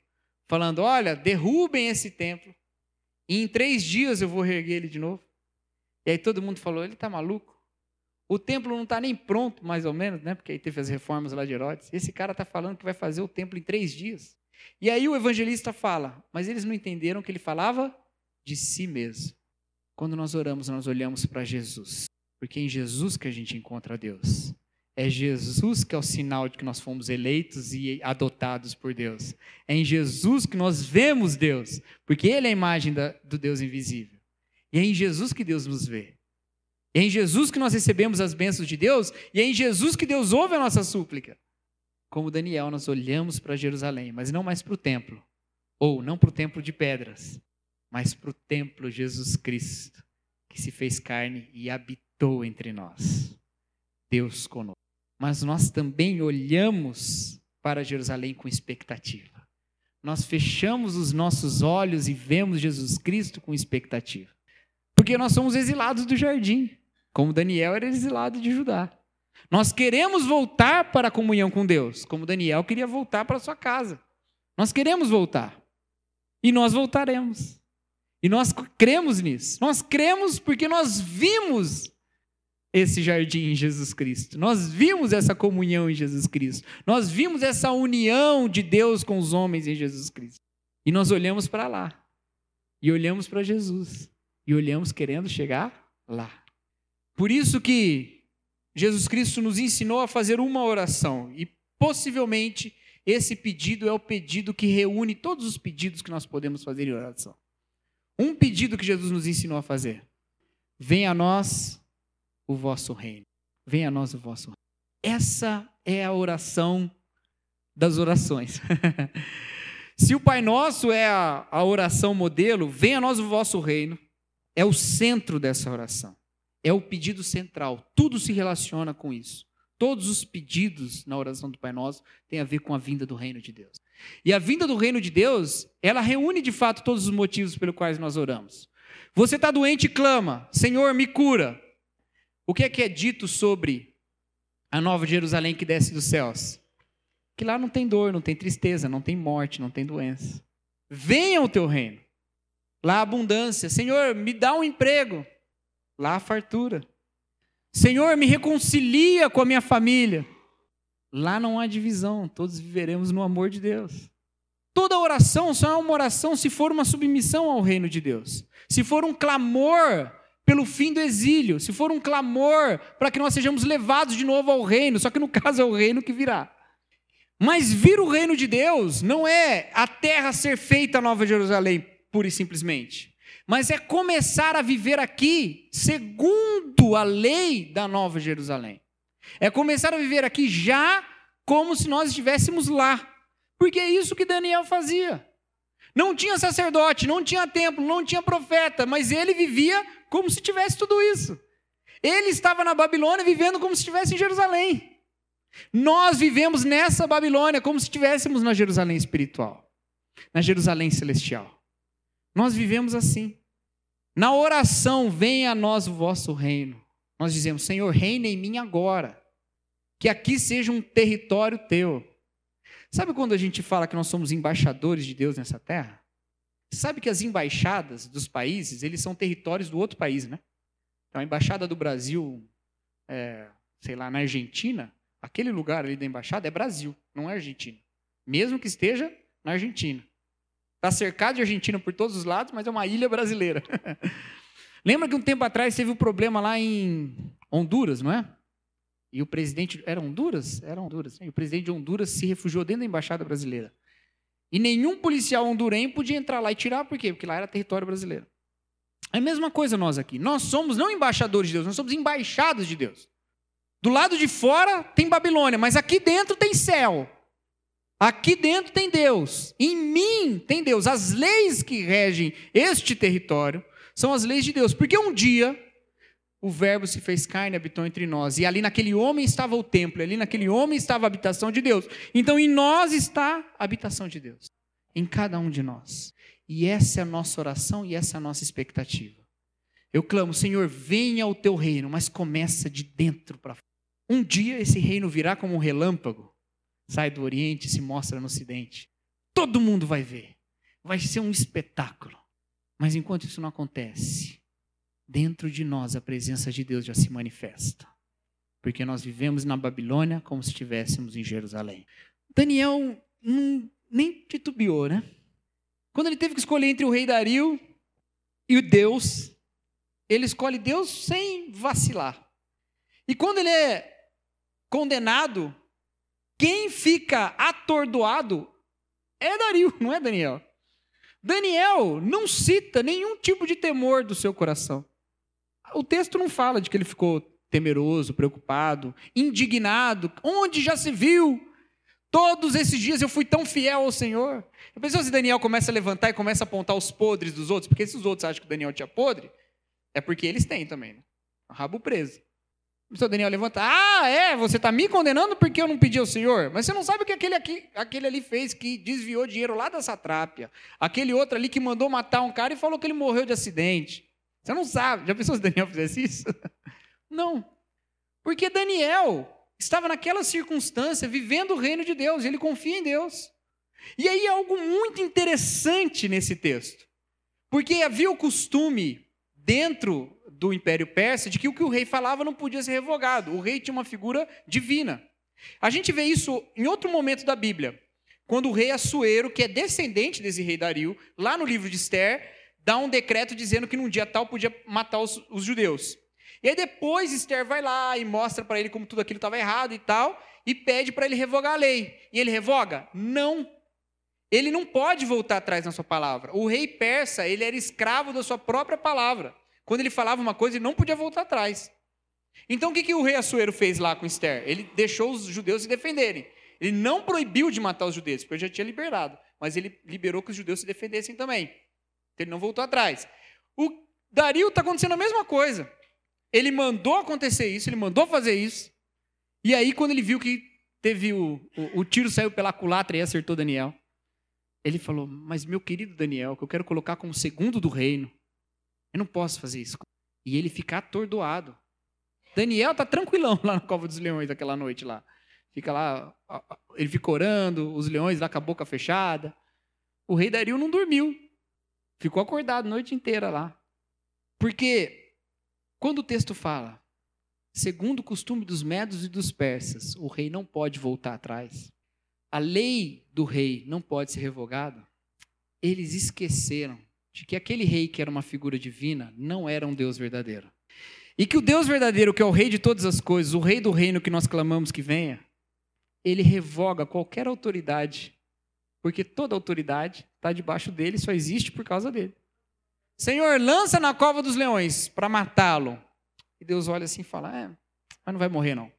falando, olha, derrubem esse templo, e em três dias eu vou reerguer ele de novo. E aí todo mundo falou, ele está maluco? O templo não está nem pronto, mais ou menos, né? Porque aí teve as reformas lá de Herodes. Esse cara está falando que vai fazer o templo em três dias. E aí o evangelista fala, mas eles não entenderam que ele falava de si mesmo. Quando nós oramos, nós olhamos para Jesus. Porque é em Jesus que a gente encontra Deus. É Jesus que é o sinal de que nós fomos eleitos e adotados por Deus. É em Jesus que nós vemos Deus. Porque Ele é a imagem da, do Deus invisível. E é em Jesus que Deus nos vê. É em Jesus que nós recebemos as bênçãos de Deus e é em Jesus que Deus ouve a nossa súplica. Como Daniel, nós olhamos para Jerusalém, mas não mais para o templo, ou não para o templo de pedras, mas para o templo Jesus Cristo, que se fez carne e habitou entre nós. Deus conosco. Mas nós também olhamos para Jerusalém com expectativa. Nós fechamos os nossos olhos e vemos Jesus Cristo com expectativa. Porque nós somos exilados do jardim. Como Daniel era exilado de Judá. Nós queremos voltar para a comunhão com Deus, como Daniel queria voltar para a sua casa. Nós queremos voltar. E nós voltaremos. E nós cremos nisso. Nós cremos porque nós vimos esse jardim em Jesus Cristo. Nós vimos essa comunhão em Jesus Cristo. Nós vimos essa união de Deus com os homens em Jesus Cristo. E nós olhamos para lá. E olhamos para Jesus. E olhamos querendo chegar lá. Por isso que Jesus Cristo nos ensinou a fazer uma oração e possivelmente esse pedido é o pedido que reúne todos os pedidos que nós podemos fazer em oração. Um pedido que Jesus nos ensinou a fazer. Venha a nós o vosso reino. Venha a nós o vosso reino. Essa é a oração das orações. Se o Pai Nosso é a, a oração modelo, venha a nós o vosso reino, é o centro dessa oração. É o pedido central. Tudo se relaciona com isso. Todos os pedidos na oração do Pai Nosso têm a ver com a vinda do reino de Deus. E a vinda do reino de Deus, ela reúne de fato todos os motivos pelos quais nós oramos. Você está doente e clama, Senhor, me cura. O que é que é dito sobre a nova Jerusalém que desce dos céus? Que lá não tem dor, não tem tristeza, não tem morte, não tem doença. Venha o teu reino. Lá a abundância. Senhor, me dá um emprego. Lá a fartura. Senhor, me reconcilia com a minha família. Lá não há divisão, todos viveremos no amor de Deus. Toda oração só é uma oração se for uma submissão ao reino de Deus. Se for um clamor pelo fim do exílio, se for um clamor para que nós sejamos levados de novo ao reino, só que no caso é o reino que virá. Mas vir o reino de Deus não é a terra ser feita a Nova Jerusalém, pura e simplesmente. Mas é começar a viver aqui segundo a lei da Nova Jerusalém. É começar a viver aqui já como se nós estivéssemos lá. Porque é isso que Daniel fazia. Não tinha sacerdote, não tinha templo, não tinha profeta, mas ele vivia como se tivesse tudo isso. Ele estava na Babilônia vivendo como se estivesse em Jerusalém. Nós vivemos nessa Babilônia como se estivéssemos na Jerusalém espiritual, na Jerusalém celestial. Nós vivemos assim. Na oração, venha a nós o vosso reino. Nós dizemos, Senhor, reina em mim agora. Que aqui seja um território teu. Sabe quando a gente fala que nós somos embaixadores de Deus nessa terra? Sabe que as embaixadas dos países, eles são territórios do outro país, né? Então, a embaixada do Brasil, é, sei lá, na Argentina, aquele lugar ali da embaixada é Brasil, não é Argentina. Mesmo que esteja na Argentina. Está cercado de Argentina por todos os lados, mas é uma ilha brasileira. Lembra que um tempo atrás teve um problema lá em Honduras, não é? E o presidente... Era Honduras? Era Honduras. E o presidente de Honduras se refugiou dentro da embaixada brasileira. E nenhum policial hondurenho podia entrar lá e tirar, por quê? Porque lá era território brasileiro. É a mesma coisa nós aqui. Nós somos não embaixadores de Deus, nós somos embaixados de Deus. Do lado de fora tem Babilônia, mas aqui dentro tem céu. Aqui dentro tem Deus. Em mim tem Deus. As leis que regem este território são as leis de Deus. Porque um dia o verbo se fez carne e habitou entre nós. E ali naquele homem estava o templo. E ali naquele homem estava a habitação de Deus. Então em nós está a habitação de Deus. Em cada um de nós. E essa é a nossa oração e essa é a nossa expectativa. Eu clamo, Senhor, venha o teu reino, mas começa de dentro para fora. Um dia esse reino virá como um relâmpago. Sai do Oriente e se mostra no Ocidente. Todo mundo vai ver. vai ser um espetáculo. Mas enquanto isso não acontece, dentro de nós a presença de Deus já se manifesta. Porque nós vivemos na Babilônia como se estivéssemos em Jerusalém. Daniel não, nem titubeou, né? Quando ele teve que escolher entre o rei Dario e o Deus, ele escolhe Deus sem vacilar. E quando ele é condenado, quem fica atordoado é Dario, não é Daniel. Daniel não cita nenhum tipo de temor do seu coração. O texto não fala de que ele ficou temeroso, preocupado, indignado. Onde já se viu? Todos esses dias eu fui tão fiel ao Senhor. A pessoa, se Daniel começa a levantar e começa a apontar os podres dos outros, porque se os outros acham que o Daniel tinha podre, é porque eles têm também, né? O rabo preso. A pessoa, Daniel levanta, ah, é, você está me condenando porque eu não pedi ao Senhor? Mas você não sabe o que aquele, aqui, aquele ali fez, que desviou dinheiro lá da satrápia. Aquele outro ali que mandou matar um cara e falou que ele morreu de acidente. Você não sabe. Já pensou se Daniel fizesse isso? Não. Porque Daniel estava naquela circunstância, vivendo o reino de Deus, e ele confia em Deus. E aí algo muito interessante nesse texto. Porque havia o costume, dentro do Império Persa, de que o que o rei falava não podia ser revogado. O rei tinha uma figura divina. A gente vê isso em outro momento da Bíblia. Quando o rei Assuero, que é descendente desse rei Dario, lá no livro de Esther, dá um decreto dizendo que num dia tal podia matar os, os judeus. E aí depois Esther vai lá e mostra para ele como tudo aquilo estava errado e tal, e pede para ele revogar a lei. E ele revoga? Não. Ele não pode voltar atrás na sua palavra. O rei persa, ele era escravo da sua própria palavra. Quando ele falava uma coisa, ele não podia voltar atrás. Então o que, que o rei Assuero fez lá com Esther? Ele deixou os judeus se defenderem. Ele não proibiu de matar os judeus, porque ele já tinha liberado. Mas ele liberou que os judeus se defendessem também. Então ele não voltou atrás. O Dario está acontecendo a mesma coisa. Ele mandou acontecer isso, ele mandou fazer isso. E aí, quando ele viu que teve o, o, o tiro saiu pela culatra e acertou Daniel, ele falou, mas meu querido Daniel, que eu quero colocar como segundo do reino, eu não posso fazer isso. E ele fica atordoado. Daniel está tranquilão lá na cova dos leões aquela noite lá. Fica lá, ele fica orando, os leões lá com a boca fechada. O rei Dario não dormiu. Ficou acordado a noite inteira lá. Porque quando o texto fala, segundo o costume dos medos e dos persas, o rei não pode voltar atrás. A lei do rei não pode ser revogada. Eles esqueceram de que aquele rei que era uma figura divina não era um Deus verdadeiro. E que o Deus verdadeiro, que é o rei de todas as coisas, o rei do reino que nós clamamos que venha, ele revoga qualquer autoridade, porque toda autoridade está debaixo dele e só existe por causa dele. Senhor, lança na cova dos leões para matá-lo. E Deus olha assim e fala, é, mas não vai morrer não.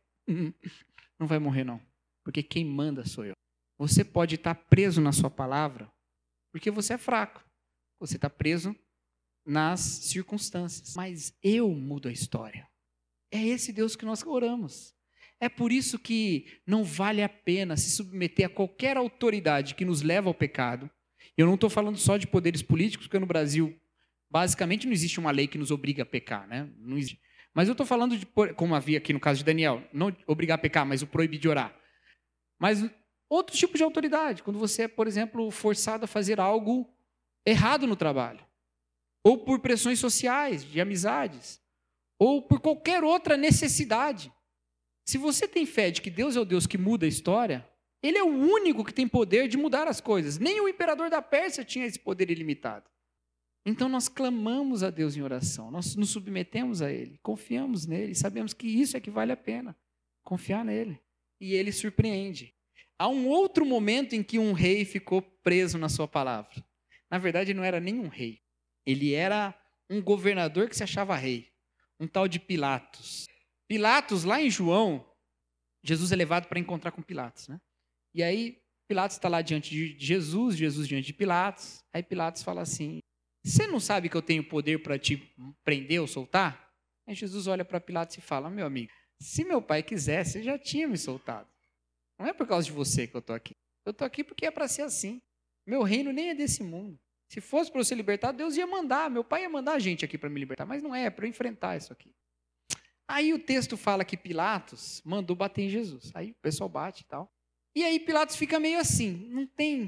Não vai morrer não, porque quem manda sou eu. Você pode estar preso na sua palavra, porque você é fraco. Você está preso nas circunstâncias. Mas eu mudo a história. É esse Deus que nós oramos. É por isso que não vale a pena se submeter a qualquer autoridade que nos leva ao pecado. Eu não estou falando só de poderes políticos, porque no Brasil, basicamente, não existe uma lei que nos obriga a pecar, né? Não existe. Mas eu estou falando de, como havia aqui no caso de Daniel, não obrigar a pecar, mas o proibir de orar. Mas outro tipo de autoridade, quando você é, por exemplo, forçado a fazer algo errado no trabalho, ou por pressões sociais, de amizades, ou por qualquer outra necessidade. Se você tem fé de que Deus é o Deus que muda a história, ele é o único que tem poder de mudar as coisas. Nem o imperador da Pérsia tinha esse poder ilimitado. Então nós clamamos a Deus em oração, nós nos submetemos a Ele, confiamos nele, sabemos que isso é que vale a pena, confiar nele. E Ele surpreende. Há um outro momento em que um rei ficou preso na sua palavra. Na verdade, ele não era nem um rei. Ele era um governador que se achava rei. Um tal de Pilatos. Pilatos, lá em João, Jesus é levado para encontrar com Pilatos, né? E aí, Pilatos está lá diante de Jesus, Jesus diante de Pilatos. Aí Pilatos fala assim, você não sabe que eu tenho poder para te prender ou soltar? Aí Jesus olha para Pilatos e fala, meu amigo, se meu pai quisesse, ele já tinha me soltado. Não é por causa de você que eu estou aqui. Eu estou aqui porque é para ser assim. Meu reino nem é desse mundo. Se fosse para eu ser libertado, Deus ia mandar. Meu pai ia mandar a gente aqui para me libertar. Mas não é, é para eu enfrentar isso aqui. Aí o texto fala que Pilatos mandou bater em Jesus. Aí o pessoal bate e tal. E aí Pilatos fica meio assim. Não tem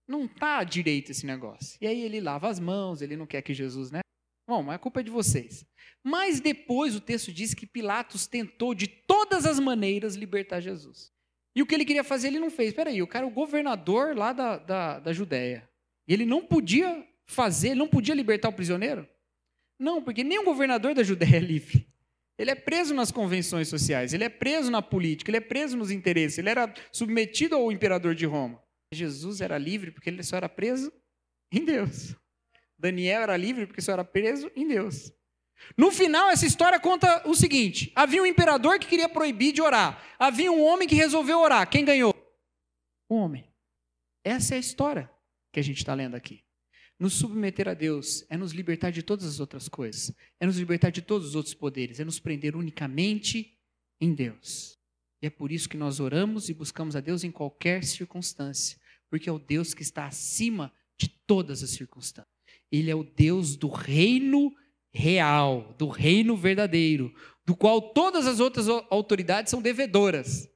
Não está direito esse negócio. E aí ele lava as mãos, ele não quer que Jesus, né? Bom, mas a culpa é de vocês. Mas depois o texto diz que Pilatos tentou de todas as maneiras libertar Jesus. E o que ele queria fazer, ele não fez. Espera aí, o cara é o governador lá da, da, da Judéia. E ele não podia fazer, ele não podia libertar o prisioneiro? Não, porque nem o governador da Judéia é livre. Ele é preso nas convenções sociais, ele é preso na política, ele é preso nos interesses, ele era submetido ao imperador de Roma. Jesus era livre porque ele só era preso em Deus. Daniel era livre porque só era preso em Deus. No final, essa história conta o seguinte: havia um imperador que queria proibir de orar. Havia um homem que resolveu orar. Quem ganhou? O homem. Essa é a história que a gente está lendo aqui. Nos submeter a Deus é nos libertar de todas as outras coisas. É nos libertar de todos os outros poderes. É nos prender unicamente em Deus. E é por isso que nós oramos e buscamos a Deus em qualquer circunstância. Porque é o Deus que está acima de todas as circunstâncias. Ele é o Deus do reino real, do reino verdadeiro, do qual todas as outras autoridades são devedoras.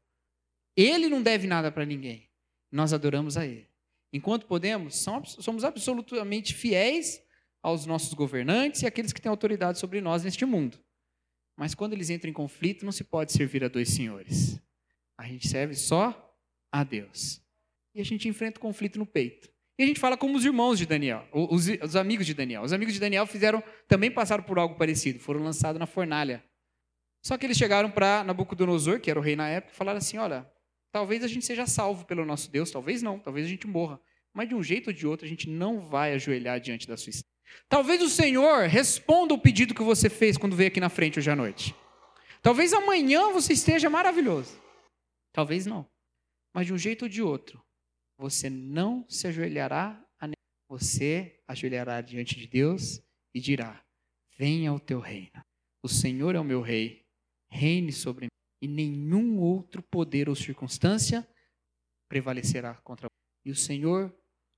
Ele não deve nada para ninguém. Nós adoramos a Ele. Enquanto podemos, somos absolutamente fiéis aos nossos governantes e àqueles que têm autoridade sobre nós neste mundo. Mas quando eles entram em conflito, não se pode servir a dois senhores. A gente serve só a Deus. E a gente enfrenta o conflito no peito. E a gente fala como os irmãos de Daniel, os, os amigos de Daniel. Os amigos de Daniel fizeram, também passaram por algo parecido, foram lançados na fornalha. Só que eles chegaram para Nabucodonosor, que era o rei na época, e falaram assim: olha, talvez a gente seja salvo pelo nosso Deus, talvez não, talvez a gente morra. Mas de um jeito ou de outro a gente não vai ajoelhar diante da sua estátua. Talvez o Senhor responda o pedido que você fez quando veio aqui na frente hoje à noite. Talvez amanhã você esteja maravilhoso. Talvez não. Mas de um jeito ou de outro, você não se ajoelhará a nenhum. Você ajoelhará diante de Deus e dirá: venha o teu reino. O Senhor é o meu rei, reine sobre mim. E nenhum outro poder ou circunstância prevalecerá contra você. E o Senhor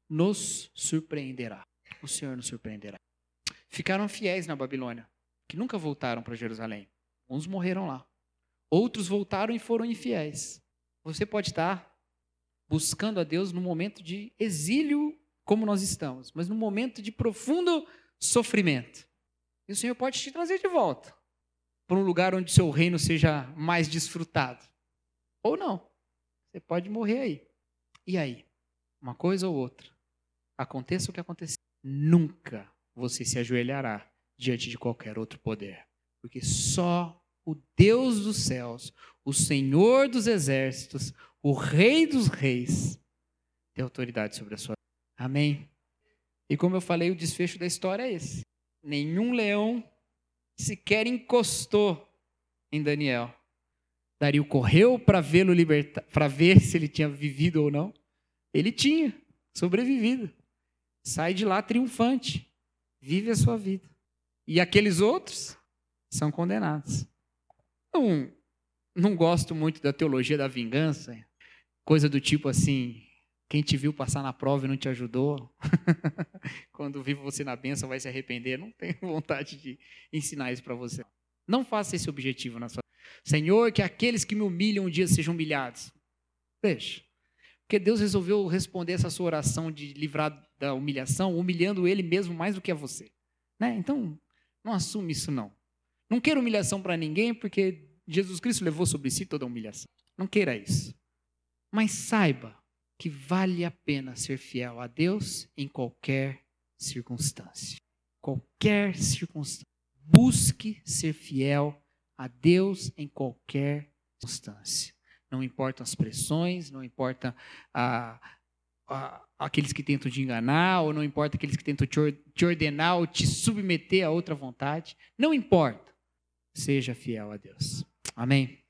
nos surpreenderá. O Senhor nos surpreenderá. Ficaram fiéis na Babilônia, que nunca voltaram para Jerusalém. Uns morreram lá. Outros voltaram e foram infiéis. Você pode estar buscando a Deus no momento de exílio, como nós estamos, mas no momento de profundo sofrimento. E o Senhor pode te trazer de volta para um lugar onde seu reino seja mais desfrutado. Ou não. Você pode morrer aí. E aí? Uma coisa ou outra. Aconteça o que acontecer. Nunca você se ajoelhará diante de qualquer outro poder. Porque só o Deus dos céus, o Senhor dos exércitos, o Rei dos reis, tem autoridade sobre a sua vida. Amém? E como eu falei, o desfecho da história é esse. Nenhum leão sequer encostou em Daniel. Dario correu para vê-lo libertar, para ver se ele tinha vivido ou não. Ele tinha sobrevivido. Sai de lá triunfante. Vive a sua vida. E aqueles outros são condenados. Não, não gosto muito da teologia da vingança. Coisa do tipo assim: quem te viu passar na prova e não te ajudou, quando vive você na bênção vai se arrepender. Não tenho vontade de ensinar isso para você. Não faça esse objetivo na sua vida. Senhor, que aqueles que me humilham um dia sejam humilhados. Deixa. Porque Deus resolveu responder essa sua oração de livrar da humilhação, humilhando Ele mesmo mais do que a você. Né? Então, não assume isso não. Não queira humilhação para ninguém, porque Jesus Cristo levou sobre si toda a humilhação. Não queira isso. Mas saiba que vale a pena ser fiel a Deus em qualquer circunstância. Qualquer circunstância. Busque ser fiel a Deus em qualquer circunstância. Não importam as pressões, não importa a, a, aqueles que tentam te enganar, ou não importa aqueles que tentam te, or, te ordenar ou te submeter a outra vontade. Não importa. Seja fiel a Deus. Amém?